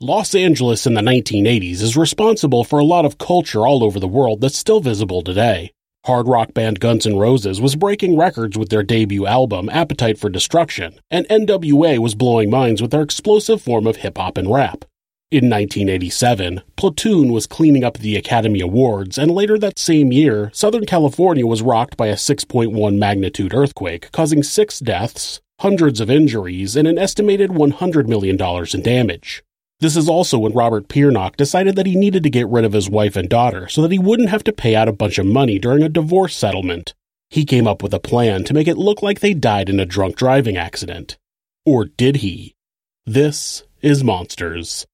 Los Angeles in the 1980s is responsible for a lot of culture all over the world that's still visible today. Hard rock band Guns N' Roses was breaking records with their debut album, Appetite for Destruction, and NWA was blowing minds with their explosive form of hip-hop and rap. In 1987, Platoon was cleaning up the Academy Awards, and later that same year, Southern California was rocked by a 6.1 magnitude earthquake, causing 6 deaths, hundreds of injuries, and an estimated $100 million in damage. This is also when Robert Piernock decided that he needed to get rid of his wife and daughter so that he wouldn't have to pay out a bunch of money during a divorce settlement. He came up with a plan to make it look like they died in a drunk driving accident. Or did he? This is Monsters.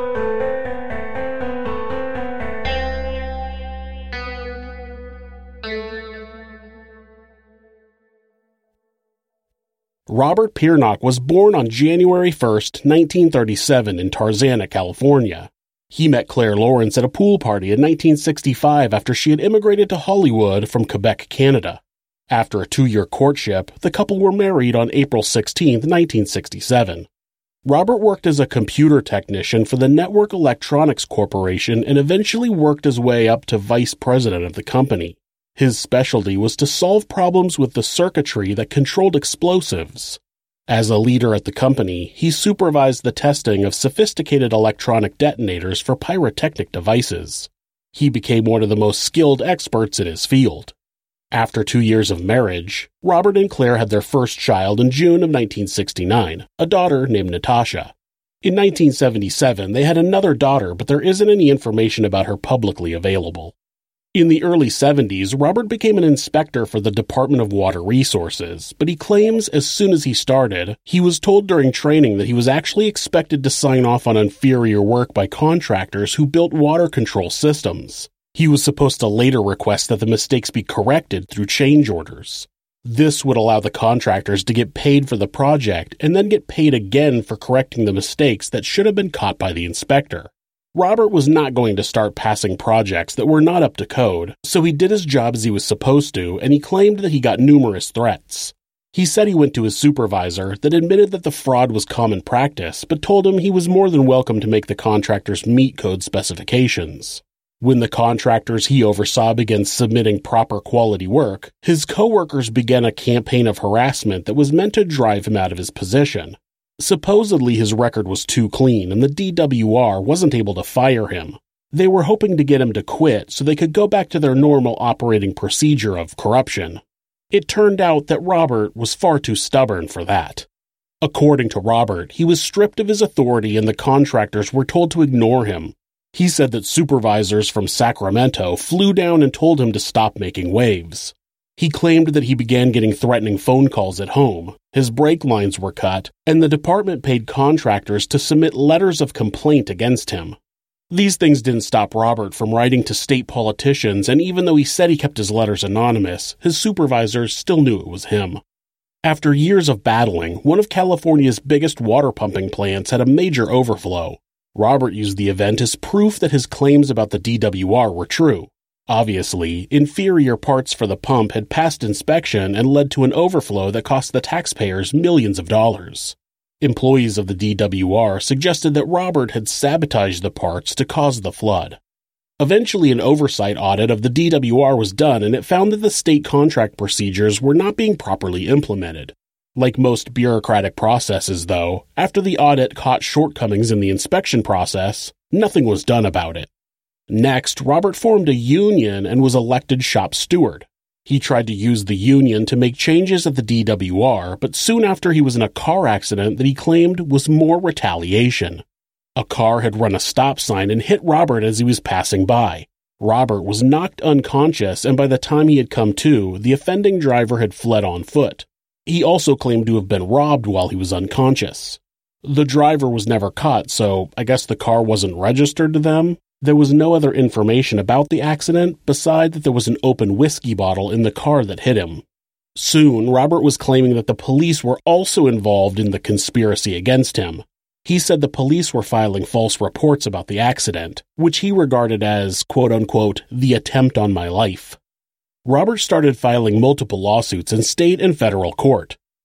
Robert Piernock was born on January 1, 1937 in Tarzana, California. He met Claire Lawrence at a pool party in 1965 after she had immigrated to Hollywood from Quebec, Canada. After a 2-year courtship, the couple were married on April 16, 1967. Robert worked as a computer technician for the Network Electronics Corporation and eventually worked his way up to vice president of the company. His specialty was to solve problems with the circuitry that controlled explosives. As a leader at the company, he supervised the testing of sophisticated electronic detonators for pyrotechnic devices. He became one of the most skilled experts in his field. After 2 years of marriage, Robert and Claire had their first child in June of 1969, a daughter named Natasha. In 1977, they had another daughter, but there isn't any information about her publicly available. In the early 70s, Robert became an inspector for the Department of Water Resources, but he claims as soon as he started, he was told during training that he was actually expected to sign off on inferior work by contractors who built water control systems. He was supposed to later request that the mistakes be corrected through change orders. This would allow the contractors to get paid for the project and then get paid again for correcting the mistakes that should have been caught by the inspector. Robert was not going to start passing projects that were not up to code, so he did his job as he was supposed to, and he claimed that he got numerous threats. He said he went to his supervisor that admitted that the fraud was common practice, but told him he was more than welcome to make the contractors meet code specifications. When the contractors he oversaw began submitting proper quality work, his coworkers began a campaign of harassment that was meant to drive him out of his position. Supposedly his record was too clean and the DWR wasn't able to fire him. They were hoping to get him to quit so they could go back to their normal operating procedure of corruption. It turned out that Robert was far too stubborn for that. According to Robert, he was stripped of his authority and the contractors were told to ignore him. He said that supervisors from Sacramento flew down and told him to stop making waves. He claimed that he began getting threatening phone calls at home, his brake lines were cut, and the department paid contractors to submit letters of complaint against him. These things didn't stop Robert from writing to state politicians, and even though he said he kept his letters anonymous, his supervisors still knew it was him. After years of battling, one of California's biggest water pumping plants had a major overflow. Robert used the event as proof that his claims about the DWR were true. Obviously, inferior parts for the pump had passed inspection and led to an overflow that cost the taxpayers millions of dollars. Employees of the DWR suggested that Robert had sabotaged the parts to cause the flood. Eventually, an oversight audit of the DWR was done and it found that the state contract procedures were not being properly implemented. Like most bureaucratic processes, though, after the audit caught shortcomings in the inspection process, nothing was done about it. Next, Robert formed a union and was elected shop steward. He tried to use the union to make changes at the DWR, but soon after he was in a car accident that he claimed was more retaliation. A car had run a stop sign and hit Robert as he was passing by. Robert was knocked unconscious, and by the time he had come to, the offending driver had fled on foot. He also claimed to have been robbed while he was unconscious. The driver was never caught, so I guess the car wasn't registered to them. There was no other information about the accident beside that there was an open whiskey bottle in the car that hit him. Soon, Robert was claiming that the police were also involved in the conspiracy against him. He said the police were filing false reports about the accident, which he regarded as, quote-unquote, the attempt on my life. Robert started filing multiple lawsuits in state and federal court.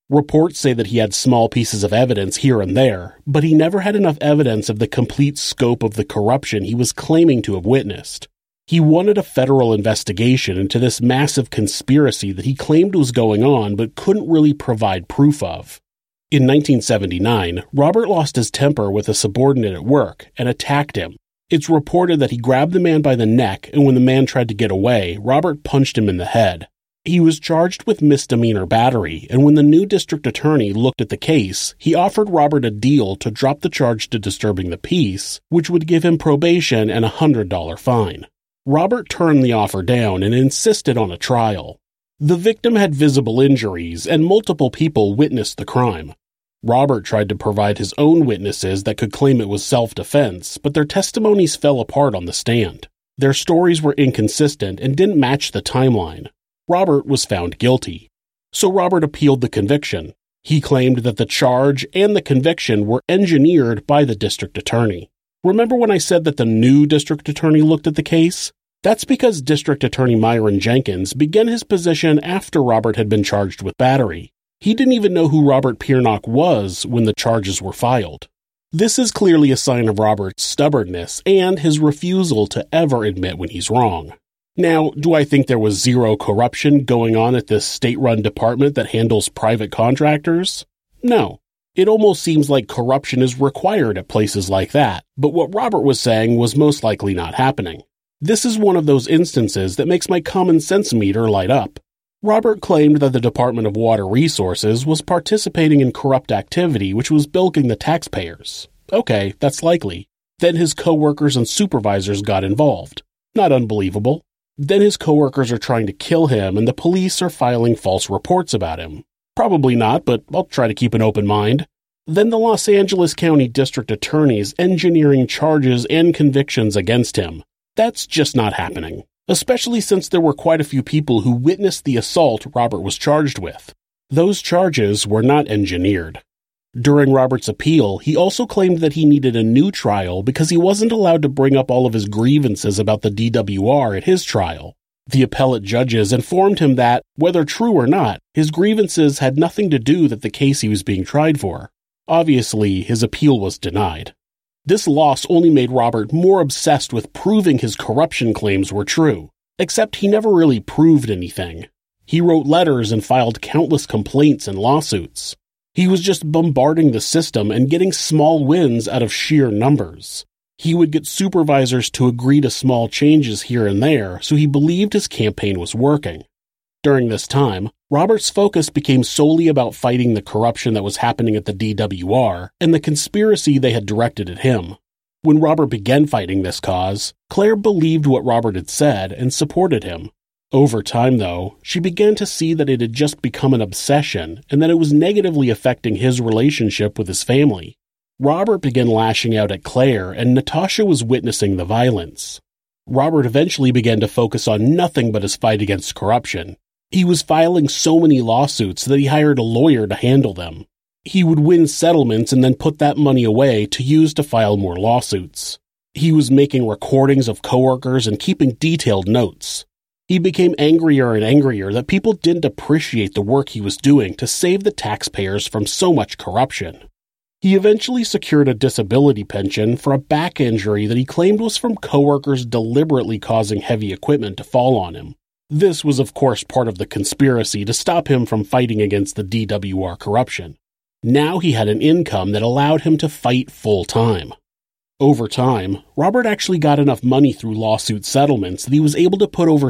Reports say that he had small pieces of evidence here and there, but he never had enough evidence of the complete scope of the corruption he was claiming to have witnessed. He wanted a federal investigation into this massive conspiracy that he claimed was going on but couldn't really provide proof of. In 1979, Robert lost his temper with a subordinate at work and attacked him. It's reported that he grabbed the man by the neck, and when the man tried to get away, Robert punched him in the head. He was charged with misdemeanor battery, and when the new district attorney looked at the case, he offered Robert a deal to drop the charge to disturbing the peace, which would give him probation and a $100 fine. Robert turned the offer down and insisted on a trial. The victim had visible injuries, and multiple people witnessed the crime. Robert tried to provide his own witnesses that could claim it was self-defense, but their testimonies fell apart on the stand. Their stories were inconsistent and didn't match the timeline. Robert was found guilty. So Robert appealed the conviction. He claimed that the charge and the conviction were engineered by the district attorney. Remember when I said that the new district attorney looked at the case? That's because District Attorney Myron Jenkins began his position after Robert had been charged with battery. He didn't even know who Robert Piernock was when the charges were filed. This is clearly a sign of Robert's stubbornness and his refusal to ever admit when he's wrong. Now, do I think there was zero corruption going on at this state-run department that handles private contractors? No. It almost seems like corruption is required at places like that, but what Robert was saying was most likely not happening. This is one of those instances that makes my common sense meter light up. Robert claimed that the Department of Water Resources was participating in corrupt activity which was bilking the taxpayers. Okay, that's likely. Then his coworkers and supervisors got involved. Not unbelievable. Then his coworkers are trying to kill him and the police are filing false reports about him. Probably not, but I'll try to keep an open mind. Then the Los Angeles County District Attorney is engineering charges and convictions against him. That's just not happening, especially since there were quite a few people who witnessed the assault Robert was charged with. Those charges were not engineered. During Robert's appeal, he also claimed that he needed a new trial because he wasn't allowed to bring up all of his grievances about the DWR at his trial. The appellate judges informed him that, whether true or not, his grievances had nothing to do with the case he was being tried for. Obviously, his appeal was denied. This loss only made Robert more obsessed with proving his corruption claims were true, except he never really proved anything. He wrote letters and filed countless complaints and lawsuits. He was just bombarding the system and getting small wins out of sheer numbers. He would get supervisors to agree to small changes here and there, so he believed his campaign was working. During this time, Robert's focus became solely about fighting the corruption that was happening at the DWR and the conspiracy they had directed at him. When Robert began fighting this cause, Claire believed what Robert had said and supported him. Over time, though, she began to see that it had just become an obsession and that it was negatively affecting his relationship with his family. Robert began lashing out at Claire, and Natasha was witnessing the violence. Robert eventually began to focus on nothing but his fight against corruption. He was filing so many lawsuits that he hired a lawyer to handle them. He would win settlements and then put that money away to use to file more lawsuits. He was making recordings of coworkers and keeping detailed notes. He became angrier and angrier that people didn't appreciate the work he was doing to save the taxpayers from so much corruption. He eventually secured a disability pension for a back injury that he claimed was from coworkers deliberately causing heavy equipment to fall on him. This was of course part of the conspiracy to stop him from fighting against the DWR corruption. Now he had an income that allowed him to fight full-time. Over time, Robert actually got enough money through lawsuit settlements that he was able to put over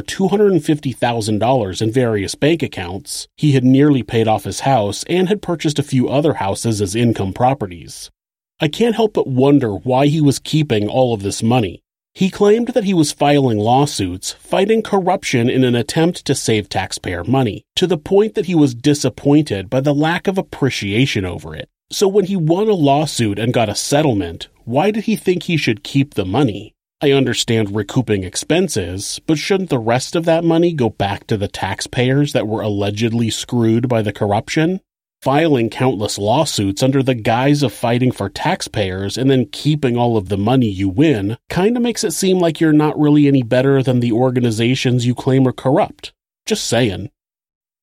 $250,000 in various bank accounts. He had nearly paid off his house and had purchased a few other houses as income properties. I can't help but wonder why he was keeping all of this money. He claimed that he was filing lawsuits, fighting corruption in an attempt to save taxpayer money, to the point that he was disappointed by the lack of appreciation over it. So when he won a lawsuit and got a settlement, why did he think he should keep the money? I understand recouping expenses, but shouldn't the rest of that money go back to the taxpayers that were allegedly screwed by the corruption? Filing countless lawsuits under the guise of fighting for taxpayers and then keeping all of the money you win kinda makes it seem like you're not really any better than the organizations you claim are corrupt. Just saying.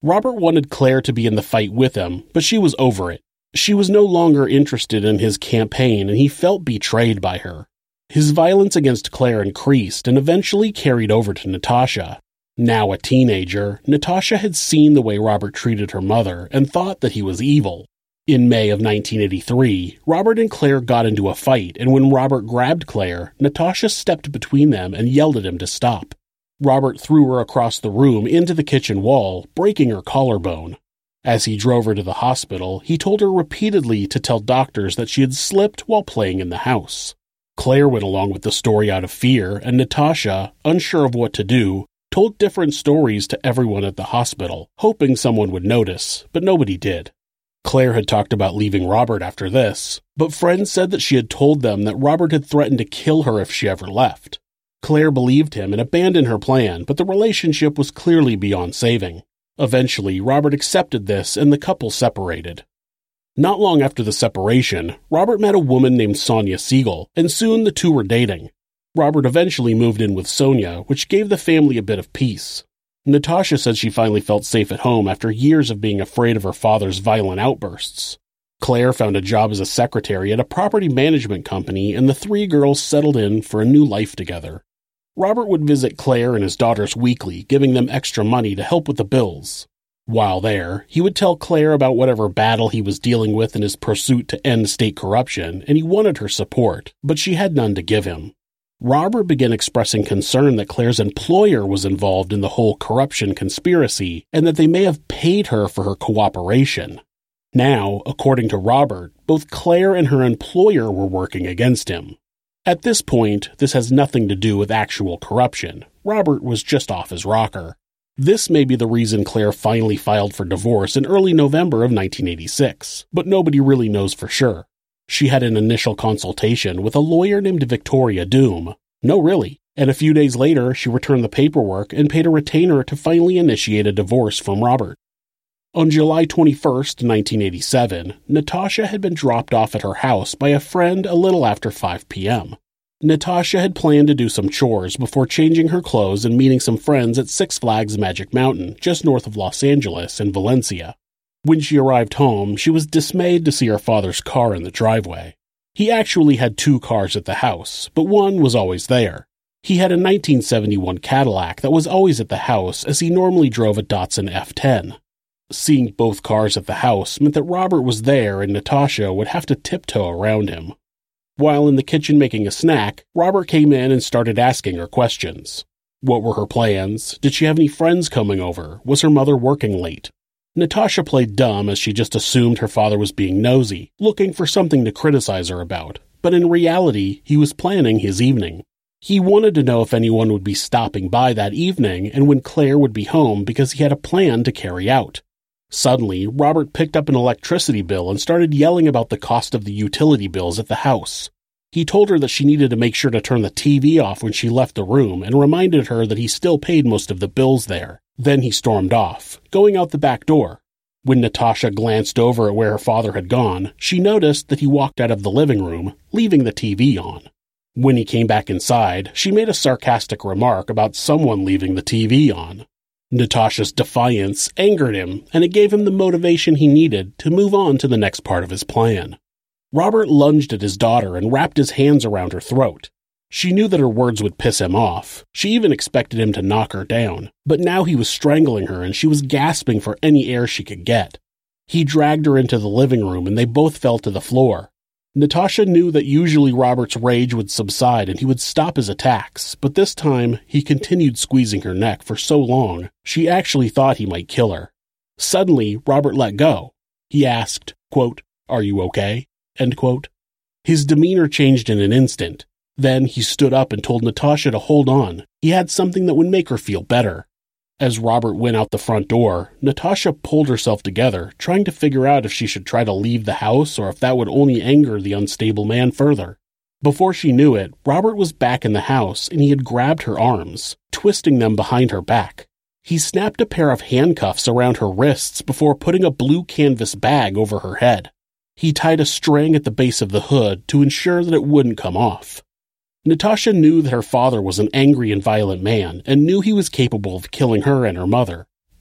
Robert wanted Claire to be in the fight with him, but she was over it. She was no longer interested in his campaign, and he felt betrayed by her. His violence against Claire increased and eventually carried over to Natasha. Now a teenager, Natasha had seen the way Robert treated her mother and thought that he was evil. In May of 1983, Robert and Claire got into a fight, and when Robert grabbed Claire, Natasha stepped between them and yelled at him to stop. Robert threw her across the room into the kitchen wall, breaking her collarbone. As he drove her to the hospital, he told her repeatedly to tell doctors that she had slipped while playing in the house. Claire went along with the story out of fear, and Natasha, unsure of what to do, told different stories to everyone at the hospital, hoping someone would notice, but nobody did. Claire had talked about leaving Robert after this, but friends said that she had told them that Robert had threatened to kill her if she ever left. Claire believed him and abandoned her plan, but the relationship was clearly beyond saving. Eventually, Robert accepted this and the couple separated. Not long after the separation, Robert met a woman named Sonia Siegel, and soon the two were dating. Robert eventually moved in with Sonia, which gave the family a bit of peace. Natasha said she finally felt safe at home after years of being afraid of her father's violent outbursts. Claire found a job as a secretary at a property management company, and the three girls settled in for a new life together. Robert would visit Claire and his daughters weekly, giving them extra money to help with the bills. While there, he would tell Claire about whatever battle he was dealing with in his pursuit to end state corruption, and he wanted her support, but she had none to give him. Robert began expressing concern that Claire's employer was involved in the whole corruption conspiracy, and that they may have paid her for her cooperation. Now, according to Robert, both Claire and her employer were working against him. At this point, this has nothing to do with actual corruption. Robert was just off his rocker. This may be the reason Claire finally filed for divorce in early November of 1986, but nobody really knows for sure. She had an initial consultation with a lawyer named Victoria Doom. No, really. And a few days later, she returned the paperwork and paid a retainer to finally initiate a divorce from Robert. On July 21st, 1987, Natasha had been dropped off at her house by a friend a little after 5 p.m. Natasha had planned to do some chores before changing her clothes and meeting some friends at Six Flags Magic Mountain, just north of Los Angeles in Valencia. When she arrived home, she was dismayed to see her father's car in the driveway. He actually had two cars at the house, but one was always there. He had a 1971 Cadillac that was always at the house, as he normally drove a Datsun F10. Seeing both cars at the house meant that Robert was there and Natasha would have to tiptoe around him. While in the kitchen making a snack, Robert came in and started asking her questions. What were her plans? Did she have any friends coming over? Was her mother working late? Natasha played dumb as she just assumed her father was being nosy, looking for something to criticize her about, but in reality, he was planning his evening. He wanted to know if anyone would be stopping by that evening and when Claire would be home because he had a plan to carry out. Suddenly, Robert picked up an electricity bill and started yelling about the cost of the utility bills at the house. He told her that she needed to make sure to turn the TV off when she left the room and reminded her that he still paid most of the bills there. Then he stormed off, going out the back door. When Natasha glanced over at where her father had gone, she noticed that he walked out of the living room, leaving the TV on. When he came back inside, she made a sarcastic remark about someone leaving the TV on. Natasha's defiance angered him, and it gave him the motivation he needed to move on to the next part of his plan. Robert lunged at his daughter and wrapped his hands around her throat. She knew that her words would piss him off. She even expected him to knock her down, but now he was strangling her and she was gasping for any air she could get. He dragged her into the living room and they both fell to the floor. Natasha knew that usually Robert's rage would subside and he would stop his attacks, but this time he continued squeezing her neck for so long, she actually thought he might kill her. Suddenly, Robert let go. He asked, quote, "Are you okay?" End quote. His demeanor changed in an instant. Then he stood up and told Natasha to hold on. He had something that would make her feel better. As Robert went out the front door, Natasha pulled herself together, trying to figure out if she should try to leave the house or if that would only anger the unstable man further. Before she knew it, Robert was back in the house and he had grabbed her arms, twisting them behind her back. He snapped a pair of handcuffs around her wrists before putting a blue canvas bag over her head. He tied a string at the base of the hood to ensure that it wouldn't come off. Natasha knew that her father was an angry and violent man and knew he was capable of killing her and her mother.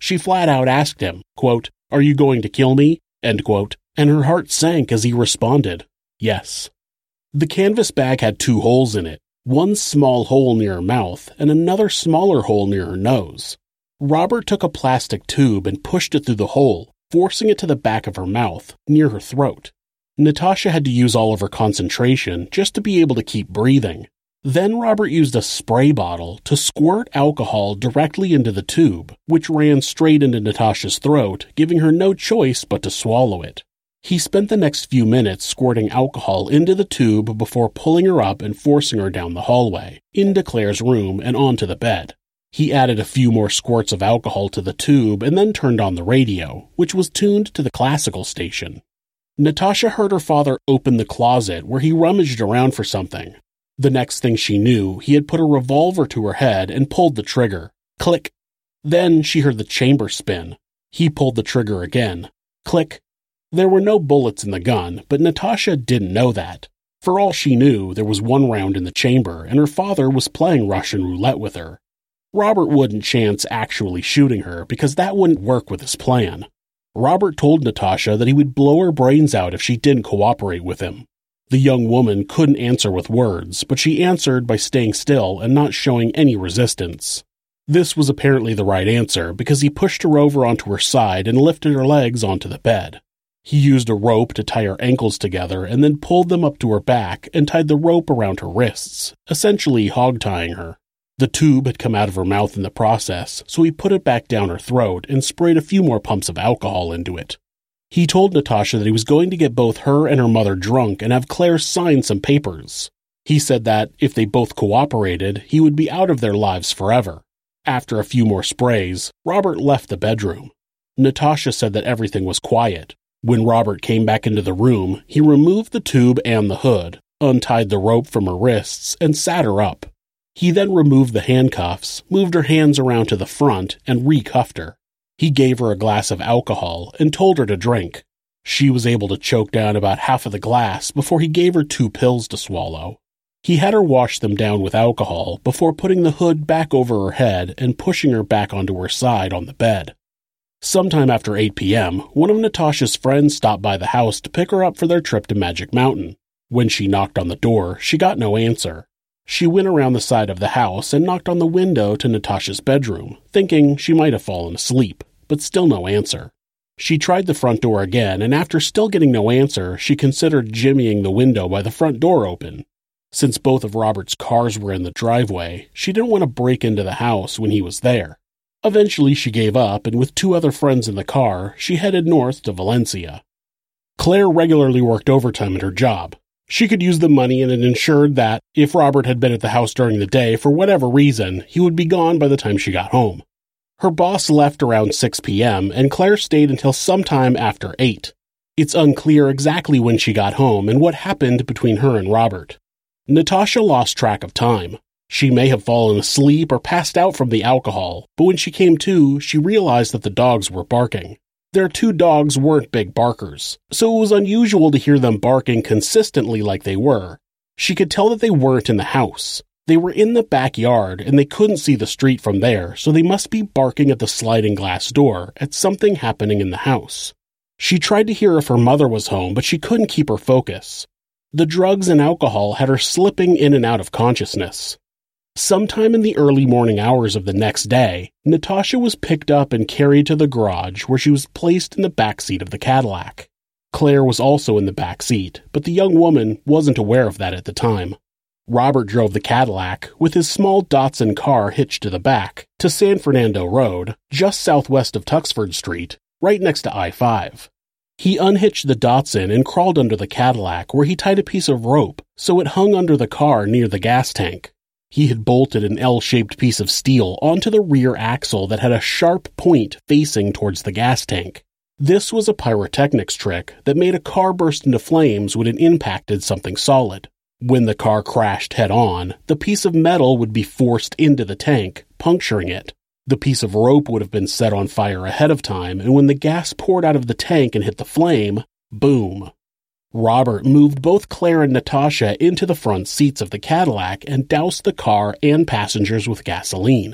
She flat out asked him, quote, "Are you going to kill me?" End quote, and her heart sank as he responded, "Yes." The canvas bag had 2 holes in it, one small hole near her mouth and another smaller hole near her nose. Robert took a plastic tube and pushed it through the hole, forcing it to the back of her mouth, near her throat. Natasha had to use all of her concentration just to be able to keep breathing. Then Robert used a spray bottle to squirt alcohol directly into the tube, which ran straight into Natasha's throat, giving her no choice but to swallow it. He spent the next few minutes squirting alcohol into the tube before pulling her up and forcing her down the hallway, into Claire's room and onto the bed. He added a few more squirts of alcohol to the tube and then turned on the radio, which was tuned to the classical station. Natasha heard her father open the closet where he rummaged around for something. The next thing she knew, he had put a revolver to her head and pulled the trigger. Click. Then she heard the chamber spin. He pulled the trigger again. Click. There were no bullets in the gun, but Natasha didn't know that. For all she knew, there was 1 round in the chamber, and her father was playing Russian roulette with her. Robert wouldn't chance actually shooting her because that wouldn't work with his plan. Robert told Natasha that he would blow her brains out if she didn't cooperate with him. The young woman couldn't answer with words, but she answered by staying still and not showing any resistance. This was apparently the right answer because he pushed her over onto her side and lifted her legs onto the bed. He used a rope to tie her ankles together and then pulled them up to her back and tied the rope around her wrists, essentially hog-tying her. The tube had come out of her mouth in the process, so he put it back down her throat and sprayed a few more pumps of alcohol into it. He told Natasha that he was going to get both her and her mother drunk and have Claire sign some papers. He said that, if they both cooperated, he would be out of their lives forever. After a few more sprays, Robert left the bedroom. Natasha said that everything was quiet. When Robert came back into the room, he removed the tube and the hood, untied the rope from her wrists, and sat her up. He then removed the handcuffs, moved her hands around to the front, and recuffed her. He gave her a glass of alcohol and told her to drink. She was able to choke down about half of the glass before he gave her 2 pills to swallow. He had her wash them down with alcohol before putting the hood back over her head and pushing her back onto her side on the bed. Sometime after 8 p.m., one of Natasha's friends stopped by the house to pick her up for their trip to Magic Mountain. When she knocked on the door, she got no answer. She went around the side of the house and knocked on the window to Natasha's bedroom, thinking she might have fallen asleep, but still no answer. She tried the front door again, and after still getting no answer, she considered jimmying the window by the front door open. Since both of Robert's cars were in the driveway, she didn't want to break into the house when he was there. Eventually she gave up, and with 2 other friends in the car, she headed north to Valencia. Claire regularly worked overtime at her job. She could use the money, and it ensured that, if Robert had been at the house during the day for whatever reason, he would be gone by the time she got home. Her boss left around 6 p.m., and Claire stayed until sometime after 8. It's unclear exactly when she got home and what happened between her and Robert. Natasha lost track of time. She may have fallen asleep or passed out from the alcohol, but when she came to, she realized that the dogs were barking. Their 2 dogs weren't big barkers, so it was unusual to hear them barking consistently like they were. She could tell that they weren't in the house. They were in the backyard, and they couldn't see the street from there, so they must be barking at the sliding glass door at something happening in the house. She tried to hear if her mother was home, but she couldn't keep her focus. The drugs and alcohol had her slipping in and out of consciousness. Sometime in the early morning hours of the next day, Natasha was picked up and carried to the garage where she was placed in the back seat of the Cadillac. Claire was also in the back seat, but the young woman wasn't aware of that at the time. Robert drove the Cadillac, with his small Datsun car hitched to the back, to San Fernando Road, just southwest of Tuxford Street, right next to I-5. He unhitched the Datsun and crawled under the Cadillac where he tied a piece of rope so it hung under the car near the gas tank. He had bolted an L-shaped piece of steel onto the rear axle that had a sharp point facing towards the gas tank. This was a pyrotechnics trick that made a car burst into flames when it impacted something solid. When the car crashed head-on, the piece of metal would be forced into the tank, puncturing it. The piece of rope would have been set on fire ahead of time, and when the gas poured out of the tank and hit the flame, boom. Robert moved both Claire and Natasha into the front seats of the Cadillac and doused the car and passengers with gasoline.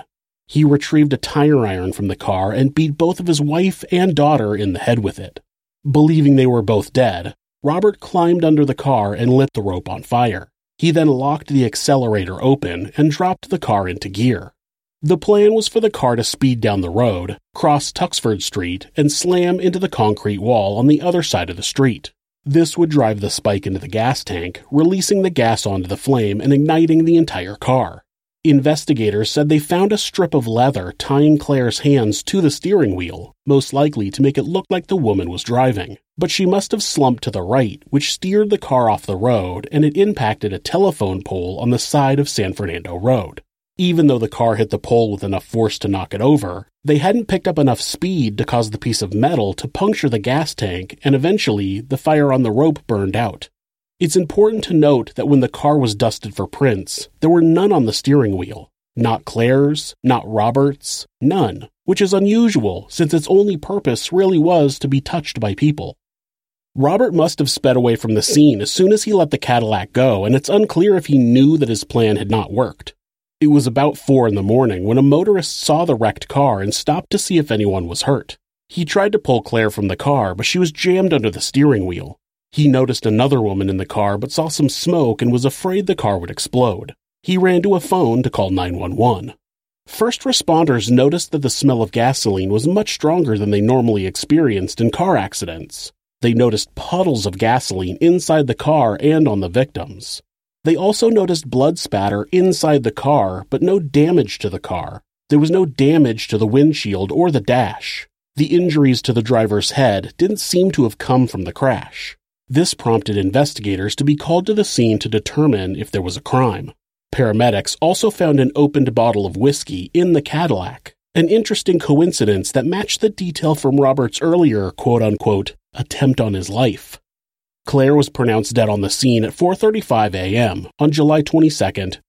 He retrieved a tire iron from the car and beat both of his wife and daughter in the head with it. Believing they were both dead, Robert climbed under the car and lit the rope on fire. He then locked the accelerator open and dropped the car into gear. The plan was for the car to speed down the road, cross Tuxford Street, and slam into the concrete wall on the other side of the street. This would drive the spike into the gas tank, releasing the gas onto the flame and igniting the entire car. Investigators said they found a strip of leather tying Claire's hands to the steering wheel, most likely to make it look like the woman was driving. But she must have slumped to the right, which steered the car off the road, and it impacted a telephone pole on the side of San Fernando Road. Even though the car hit the pole with enough force to knock it over, they hadn't picked up enough speed to cause the piece of metal to puncture the gas tank, and eventually the fire on the rope burned out. It's important to note that when the car was dusted for prints, there were none on the steering wheel. Not Claire's, not Robert's, none, which is unusual since its only purpose really was to be touched by people. Robert must have sped away from the scene as soon as he let the Cadillac go, and it's unclear if he knew that his plan had not worked. It was about 4 a.m. when a motorist saw the wrecked car and stopped to see if anyone was hurt. He tried to pull Claire from the car, but she was jammed under the steering wheel. He noticed another woman in the car but saw some smoke and was afraid the car would explode. He ran to a phone to call 911. First responders noticed that the smell of gasoline was much stronger than they normally experienced in car accidents. They noticed puddles of gasoline inside the car and on the victims. They also noticed blood spatter inside the car, but no damage to the car. There was no damage to the windshield or the dash. The injuries to the driver's head didn't seem to have come from the crash. This prompted investigators to be called to the scene to determine if there was a crime. Paramedics also found an opened bottle of whiskey in the Cadillac, an interesting coincidence that matched the detail from Robert's earlier quote-unquote attempt on his life. Claire was pronounced dead on the scene at 4:35 a.m. on July 22,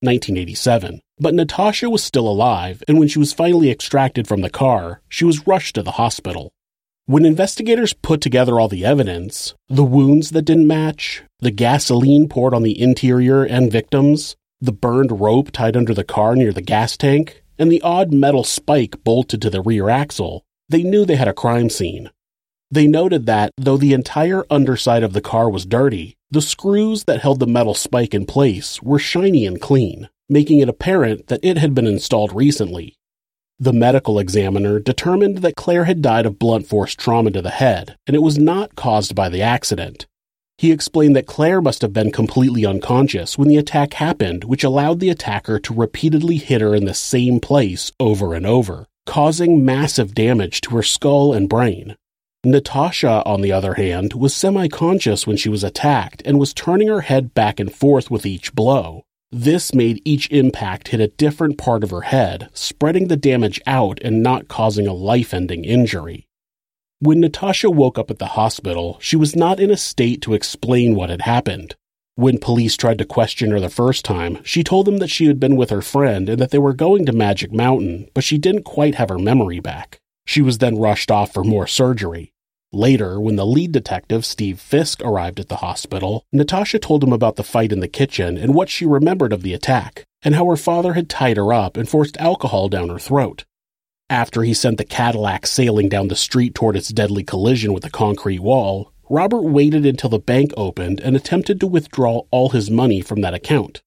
1987, but Natasha was still alive, and when she was finally extracted from the car, she was rushed to the hospital. When investigators put together all the evidence, the wounds that didn't match, the gasoline poured on the interior and victims, the burned rope tied under the car near the gas tank, and the odd metal spike bolted to the rear axle, they knew they had a crime scene. They noted that, though the entire underside of the car was dirty, the screws that held the metal spike in place were shiny and clean, making it apparent that it had been installed recently. The medical examiner determined that Claire had died of blunt force trauma to the head, and it was not caused by the accident. He explained that Claire must have been completely unconscious when the attack happened, which allowed the attacker to repeatedly hit her in the same place over and over, causing massive damage to her skull and brain. Natasha, on the other hand, was semi-conscious when she was attacked and was turning her head back and forth with each blow. This made each impact hit a different part of her head, spreading the damage out and not causing a life-ending injury. When Natasha woke up at the hospital, she was not in a state to explain what had happened. When police tried to question her the first time, she told them that she had been with her friend and that they were going to Magic Mountain, but she didn't quite have her memory back. She was then rushed off for more surgery. Later, when the lead detective, Steve Fisk, arrived at the hospital, Natasha told him about the fight in the kitchen and what she remembered of the attack, and how her father had tied her up and forced alcohol down her throat. After he sent the Cadillac sailing down the street toward its deadly collision with the concrete wall, Robert waited until the bank opened and attempted to withdraw all his money from that account,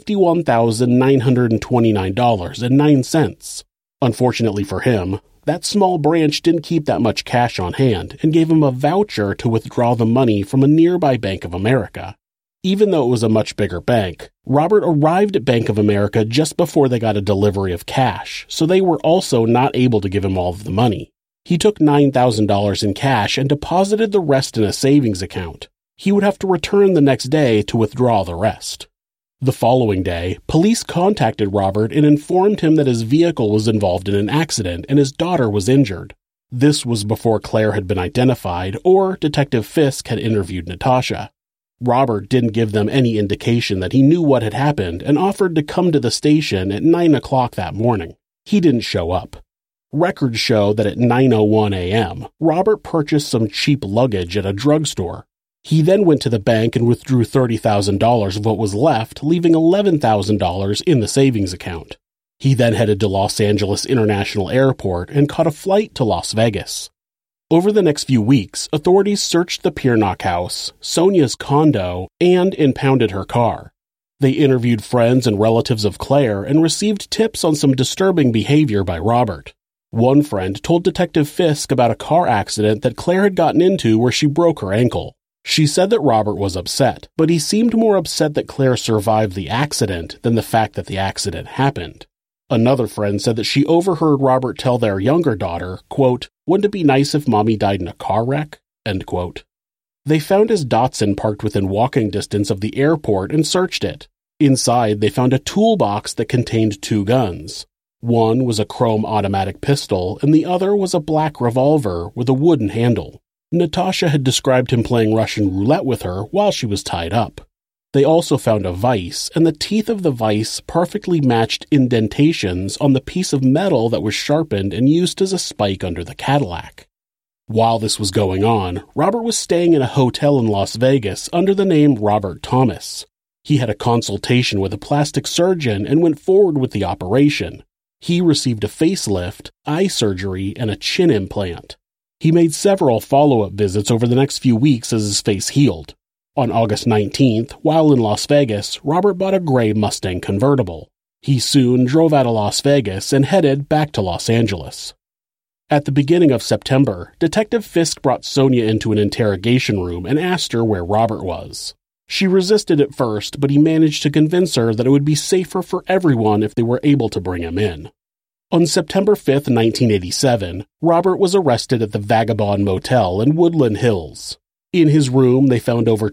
$51,929.09. Unfortunately for him, that small branch didn't keep that much cash on hand and gave him a voucher to withdraw the money from a nearby Bank of America. Even though it was a much bigger bank, Robert arrived at Bank of America just before they got a delivery of cash, so they were also not able to give him all of the money. He took $9,000 in cash and deposited the rest in a savings account. He would have to return the next day to withdraw the rest. The following day, police contacted Robert and informed him that his vehicle was involved in an accident and his daughter was injured. This was before Claire had been identified or Detective Fisk had interviewed Natasha. Robert didn't give them any indication that he knew what had happened and offered to come to the station at 9 o'clock that morning. He didn't show up. Records show that at 9:01 a.m., Robert purchased some cheap luggage at a drugstore. He then went to the bank and withdrew $30,000 of what was left, leaving $11,000 in the savings account. He then headed to Los Angeles International Airport and caught a flight to Las Vegas. Over the next few weeks, authorities searched the Piernock house, Sonia's condo, and impounded her car. They interviewed friends and relatives of Claire and received tips on some disturbing behavior by Robert. One friend told Detective Fisk about a car accident that Claire had gotten into where she broke her ankle. She said that Robert was upset, but he seemed more upset that Claire survived the accident than the fact that the accident happened. Another friend said that she overheard Robert tell their younger daughter, quote, "Wouldn't it be nice if Mommy died in a car wreck?" End quote. They found his Datsun parked within walking distance of the airport and searched it. Inside, they found a toolbox that contained 2 guns. One was a chrome automatic pistol, and the other was a black revolver with a wooden handle. Natasha had described him playing Russian roulette with her while she was tied up. They also found a vise, and the teeth of the vise perfectly matched indentations on the piece of metal that was sharpened and used as a spike under the Cadillac. While this was going on, Robert was staying in a hotel in Las Vegas under the name Robert Thomas. He had a consultation with a plastic surgeon and went forward with the operation. He received a facelift, eye surgery, and a chin implant. He made several follow-up visits over the next few weeks as his face healed. On August 19th, while in Las Vegas, Robert bought a gray Mustang convertible. He soon drove out of Las Vegas and headed back to Los Angeles. At the beginning of September, Detective Fisk brought Sonia into an interrogation room and asked her where Robert was. She resisted at first, but he managed to convince her that it would be safer for everyone if they were able to bring him in. On September 5th, 1987, Robert was arrested at the Vagabond Motel in Woodland Hills. In his room, they found over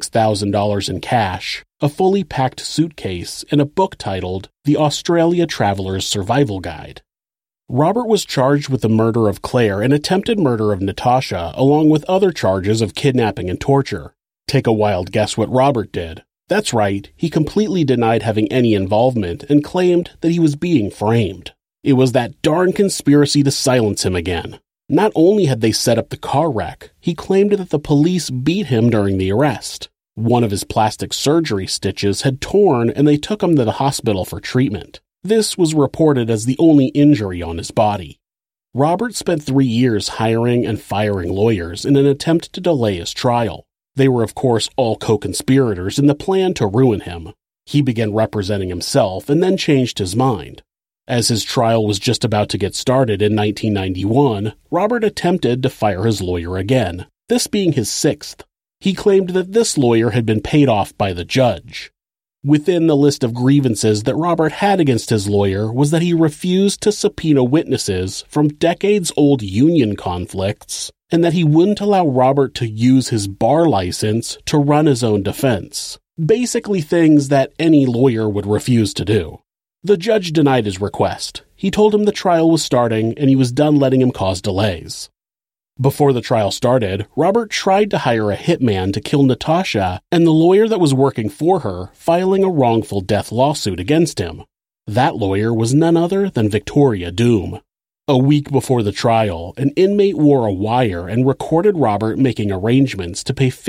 $26,000 in cash, a fully packed suitcase, and a book titled The Australia Traveler's Survival Guide. Robert was charged with the murder of Claire and attempted murder of Natasha, along with other charges of kidnapping and torture. Take a wild guess what Robert did. That's right, he completely denied having any involvement and claimed that he was being framed. It was that darn conspiracy to silence him again. Not only had they set up the car wreck, he claimed that the police beat him during the arrest. One of his plastic surgery stitches had torn and they took him to the hospital for treatment. This was reported as the only injury on his body. Robert spent 3 years hiring and firing lawyers in an attempt to delay his trial. They were of course all co-conspirators in the plan to ruin him. He began representing himself and then changed his mind. As his trial was just about to get started in 1991, Robert attempted to fire his lawyer again, this being his 6th. He claimed that this lawyer had been paid off by the judge. Within the list of grievances that Robert had against his lawyer was that he refused to subpoena witnesses from decades-old union conflicts, and that he wouldn't allow Robert to use his bar license to run his own defense. Basically things that any lawyer would refuse to do. The judge denied his request. He told him the trial was starting and he was done letting him cause delays. Before the trial started, Robert tried to hire a hitman to kill Natasha and the lawyer that was working for her, filing a wrongful death lawsuit against him. That lawyer was none other than Victoria Doom. A week before the trial, an inmate wore a wire and recorded Robert making arrangements to pay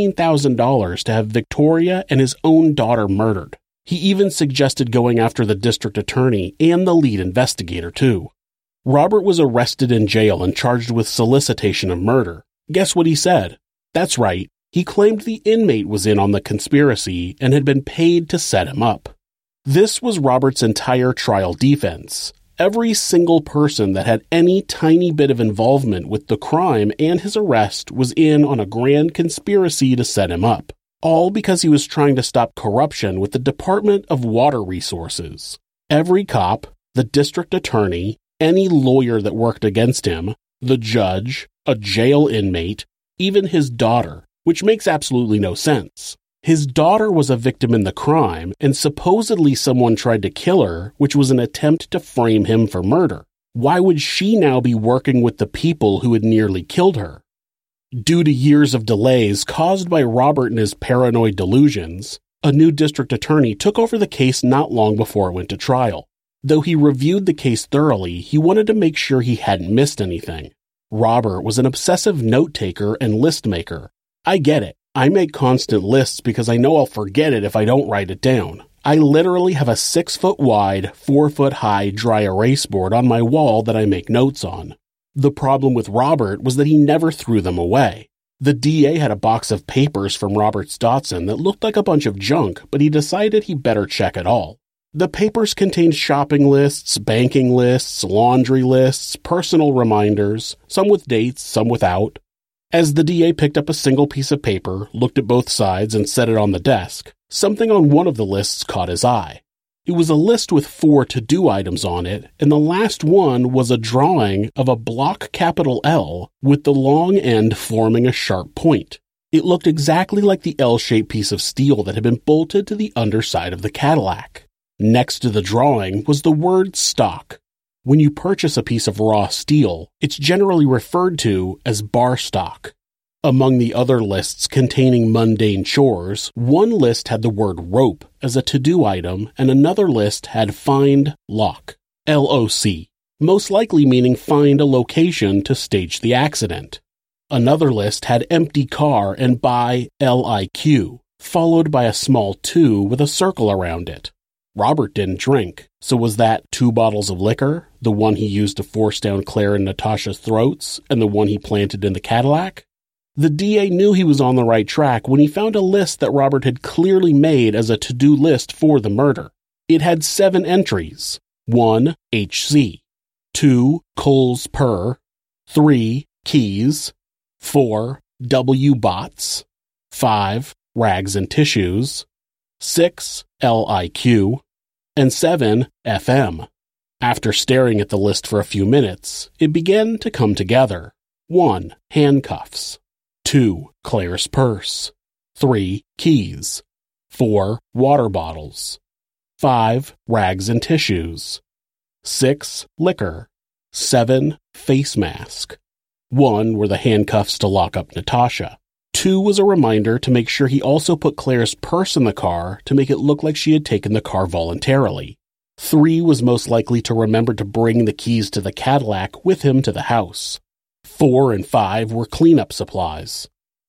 $15,000 to have Victoria and his own daughter murdered. He even suggested going after the district attorney and the lead investigator, too. Robert was arrested in jail and charged with solicitation of murder. Guess what he said? That's right, he claimed the inmate was in on the conspiracy and had been paid to set him up. This was Robert's entire trial defense. Every single person that had any tiny bit of involvement with the crime and his arrest was in on a grand conspiracy to set him up. All because he was trying to stop corruption with the Department of Water Resources. Every cop, the district attorney, any lawyer that worked against him, the judge, a jail inmate, even his daughter, which makes absolutely no sense. His daughter was a victim in the crime, and supposedly someone tried to kill her, which was an attempt to frame him for murder. Why would she now be working with the people who had nearly killed her? Due to years of delays caused by Robert and his paranoid delusions, a new district attorney took over the case not long before it went to trial. Though he reviewed the case thoroughly, he wanted to make sure he hadn't missed anything. Robert was an obsessive note-taker and list-maker. I get it. I make constant lists because I know I'll forget it if I don't write it down. I literally have a 6-foot wide, 4-foot high dry erase board on my wall that I make notes on. The problem with Robert was that he never threw them away. The DA had a box of papers from Robert's Dotson that looked like a bunch of junk, but he decided he better check it all. The papers contained shopping lists, banking lists, laundry lists, personal reminders, some with dates, some without. As the DA picked up a single piece of paper, looked at both sides, and set it on the desk, something on one of the lists caught his eye. It was a list with 4 to-do items on it, and the last one was a drawing of a block capital L with the long end forming a sharp point. It looked exactly like the L-shaped piece of steel that had been bolted to the underside of the Cadillac. Next to the drawing was the word stock. When you purchase a piece of raw steel, it's generally referred to as bar stock. Among the other lists containing mundane chores, one list had the word rope as a to-do item, and another list had find lock, L-O-C, most likely meaning find a location to stage the accident. Another list had empty car and buy L-I-Q, followed by a small 2 with a circle around it. Robert didn't drink, so was that 2 bottles of liquor, the one he used to force down Claire and Natasha's throats, and the one he planted in the Cadillac? The DA knew he was on the right track when he found a list that Robert had clearly made as a to-do list for the murder. It had 7 entries. 1. HC. 2. Coals per. 3. Keys. 4. W. Bots. 5. Rags and tissues. 6. LIQ. And 7. FM. After staring at the list for a few minutes, it began to come together. 1. Handcuffs. 2. Claire's purse. 3. Keys. 4. Water bottles. 5. Rags and tissues. 6. Liquor. 7. Face mask. 1 were the handcuffs to lock up Natasha. 2 was a reminder to make sure he also put Claire's purse in the car to make it look like she had taken the car voluntarily. 3 was most likely to remember to bring the keys to the Cadillac with him to the house. 4 and 5 were cleanup supplies.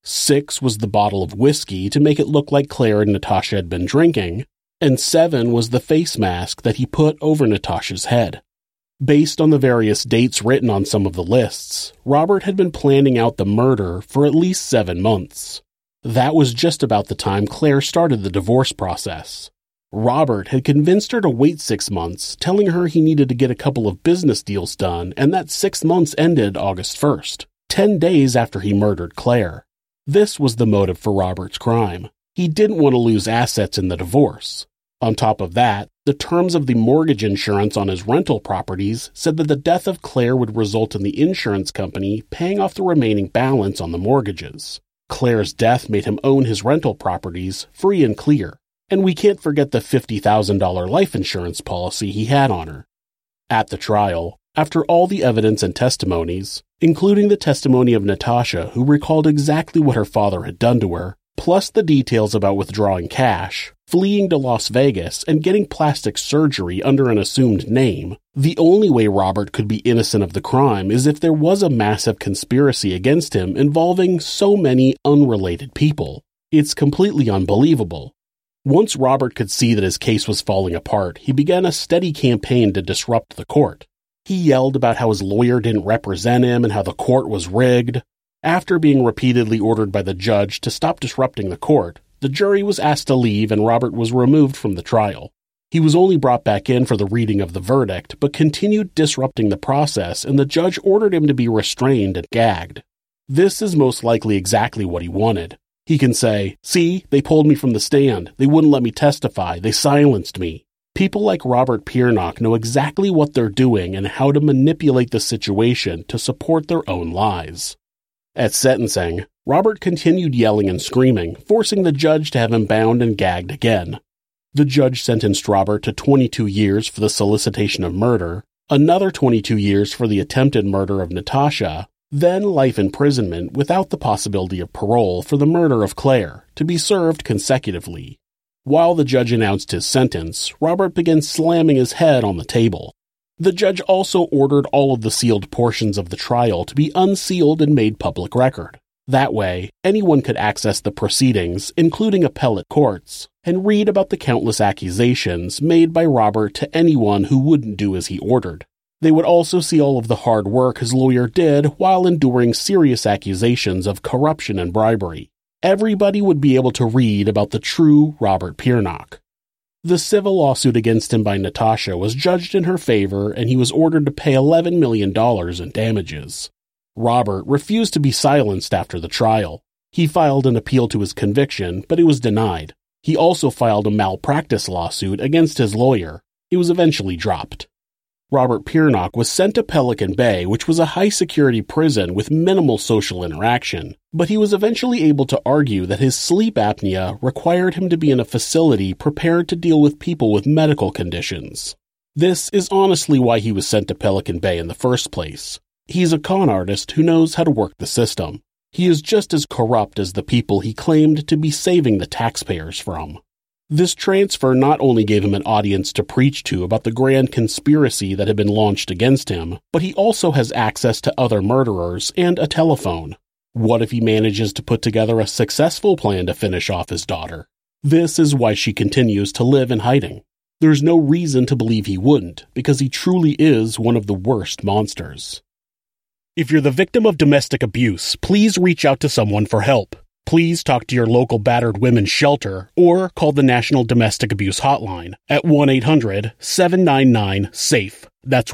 6 was the bottle of whiskey to make it look like Claire and Natasha had been drinking, and 7 was the face mask that he put over Natasha's head. Based on the various dates written on some of the lists, Robert had been planning out the murder for at least 7 months. That was just about the time Claire started the divorce process. Robert had convinced her to wait 6 months, telling her he needed to get a couple of business deals done, and that 6 months ended August 1st, 10 days after he murdered Claire. This was the motive for Robert's crime. He didn't want to lose assets in the divorce. On top of that, the terms of the mortgage insurance on his rental properties said that the death of Claire would result in the insurance company paying off the remaining balance on the mortgages. Claire's death made him own his rental properties free and clear, and we can't forget the $50,000 life insurance policy he had on her. At the trial, after all the evidence and testimonies, including the testimony of Natasha, who recalled exactly what her father had done to her, plus the details about withdrawing cash, fleeing to Las Vegas, and getting plastic surgery under an assumed name, the only way Robert could be innocent of the crime is if there was a massive conspiracy against him involving so many unrelated people. It's completely unbelievable. Once Robert could see that his case was falling apart, he began a steady campaign to disrupt the court. He yelled about how his lawyer didn't represent him and how the court was rigged. After being repeatedly ordered by the judge to stop disrupting the court, the jury was asked to leave and Robert was removed from the trial. He was only brought back in for the reading of the verdict, but continued disrupting the process, and the judge ordered him to be restrained and gagged. This is most likely exactly what he wanted. He can say, "See, they pulled me from the stand. They wouldn't let me testify. They silenced me." People like Robert Piernock know exactly what they're doing and how to manipulate the situation to support their own lies. At sentencing, Robert continued yelling and screaming, forcing the judge to have him bound and gagged again. The judge sentenced Robert to 22 years for the solicitation of murder, another 22 years for the attempted murder of Natasha, then life imprisonment without the possibility of parole for the murder of Claire, to be served consecutively. While the judge announced his sentence, Robert began slamming his head on the table. The judge also ordered all of the sealed portions of the trial to be unsealed and made public record. That way, anyone could access the proceedings, including appellate courts, and read about the countless accusations made by Robert to anyone who wouldn't do as he ordered. They would also see all of the hard work his lawyer did while enduring serious accusations of corruption and bribery. Everybody would be able to read about the true Robert Piernock. The civil lawsuit against him by Natasha was judged in her favor, and he was ordered to pay $11 million in damages. Robert refused to be silenced after the trial. He filed an appeal to his conviction, but it was denied. He also filed a malpractice lawsuit against his lawyer. It was eventually dropped. Robert Piernock was sent to Pelican Bay, which was a high-security prison with minimal social interaction, but he was eventually able to argue that his sleep apnea required him to be in a facility prepared to deal with people with medical conditions. This is honestly why he was sent to Pelican Bay in the first place. He's a con artist who knows how to work the system. He is just as corrupt as the people he claimed to be saving the taxpayers from. This transfer not only gave him an audience to preach to about the grand conspiracy that had been launched against him, but he also has access to other murderers and a telephone. What if he manages to put together a successful plan to finish off his daughter? This is why she continues to live in hiding. There's no reason to believe he wouldn't, because he truly is one of the worst monsters. If you're the victim of domestic abuse, please reach out to someone for help. Please talk to your local battered women's shelter or call the National Domestic Abuse Hotline at 1-800-799-SAFE. That's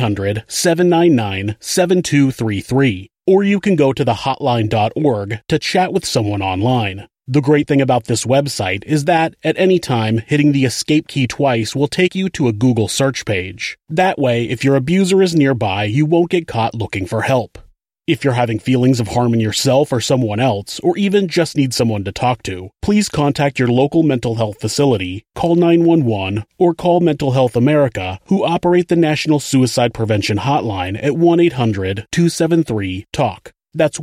1-800-799-7233. Or you can go to thehotline.org to chat with someone online. The great thing about this website is that, at any time, hitting the escape key twice will take you to a Google search page. That way, if your abuser is nearby, you won't get caught looking for help. If you're having feelings of harming yourself or someone else, or even just need someone to talk to, please contact your local mental health facility, call 911, or call Mental Health America, who operate the National Suicide Prevention Hotline at 1-800-273-TALK. That's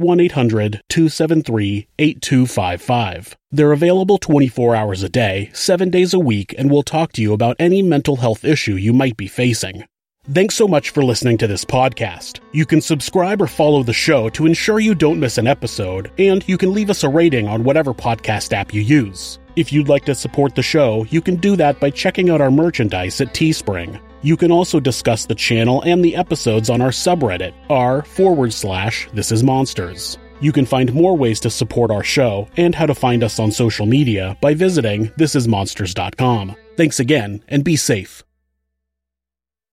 1-800-273-8255. They're available 24 hours a day, 7 days a week, and will talk to you about any mental health issue you might be facing. Thanks so much for listening to this podcast. You can subscribe or follow the show to ensure you don't miss an episode, and you can leave us a rating on whatever podcast app you use. If you'd like to support the show, you can do that by checking out our merchandise at Teespring. You can also discuss the channel and the episodes on our subreddit, r/thisismonsters. You can find more ways to support our show and how to find us on social media by visiting thisismonsters.com. Thanks again, and be safe.